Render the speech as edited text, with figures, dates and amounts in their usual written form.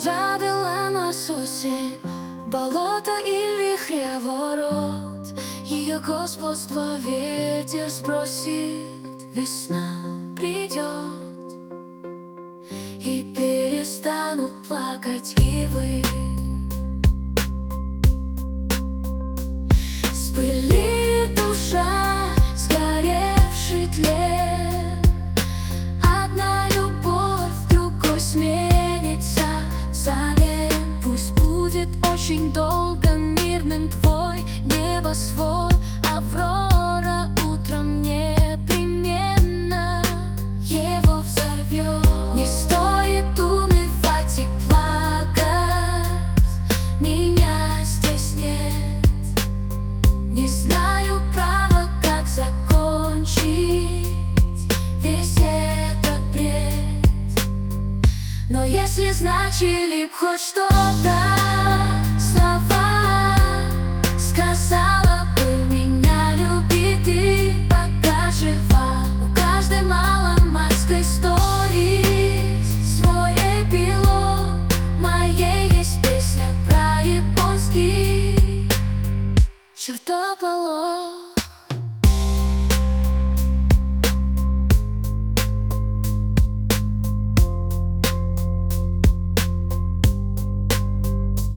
Завела нас осень, болото и вихреворот. Ее господство ветер сбросит, весна придет, и перестанут плакать ивы. Спылит душа, сгоревший тлен. Одна любовь другой сменится взамен. Пусть будет очень долго мирным твой небосвод. Аврора утром непременно его взорвет. Не стоит унывать и плакать, меня здесь нет. Не знаю, право, как закончить весь этот бред. Но если значили б хоть что-то, слова сказала бы: меня люби ты, пока жива. У каждой маломальской истории свой эпилог. Моей есть песня про японский чертополох.